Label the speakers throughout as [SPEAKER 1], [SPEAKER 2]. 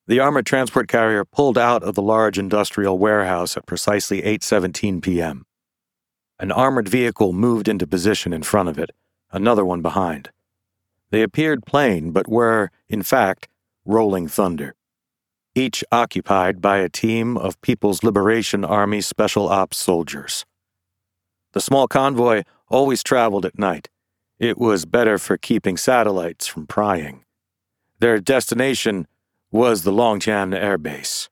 [SPEAKER 1] The armored transport carrier pulled out of the large industrial warehouse at precisely 8:17 p.m. An armored vehicle moved into position in front of it, another one behind. They appeared plain, but were, in fact, rolling thunder, each occupied by a team of People's Liberation Army Special Ops soldiers. The small convoy always traveled at night. It was better for keeping satellites from prying. Their destination was the Longtian Air Base.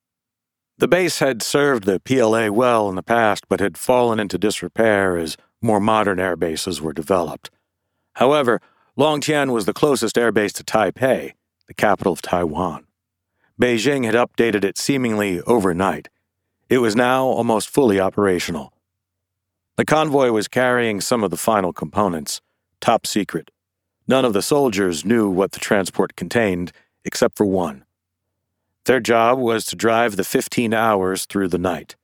[SPEAKER 1] The base had served the PLA well in the past, but had fallen into disrepair as more modern air bases were developed. However, Longtian was the closest air base to Taipei, the capital of Taiwan. Beijing had updated it seemingly overnight. It was now almost fully operational. The convoy was carrying some of the final components, top secret. None of the soldiers knew what the transport contained, except for one. Their job was to drive the 15 hours through the night.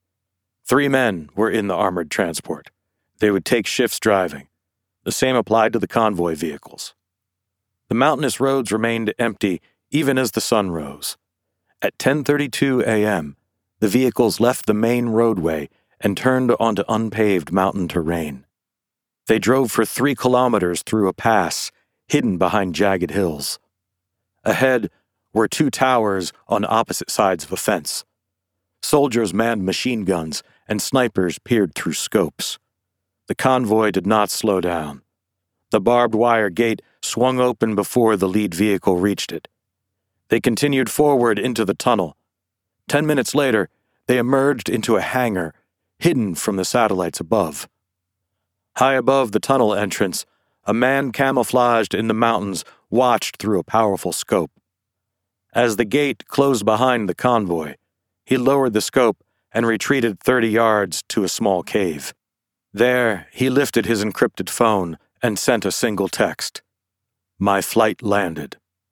[SPEAKER 1] 3 men were in the armored transport. They would take shifts driving. The same applied to the convoy vehicles. The mountainous roads remained empty even as the sun rose. At 10:32 a.m., the vehicles left the main roadway and turned onto unpaved mountain terrain. They drove for 3 kilometers through a pass hidden behind jagged hills. Ahead were 2 towers on opposite sides of a fence. Soldiers manned machine guns and snipers peered through scopes. The convoy did not slow down. The barbed wire gate swung open before the lead vehicle reached it. They continued forward into the tunnel. 10 minutes later, they emerged into a hangar, hidden from the satellites above. High above the tunnel entrance, a man camouflaged in the mountains watched through a powerful scope. As the gate closed behind the convoy, he lowered the scope and retreated 30 yards to a small cave. There, he lifted his encrypted phone and sent a single text. "My flight landed."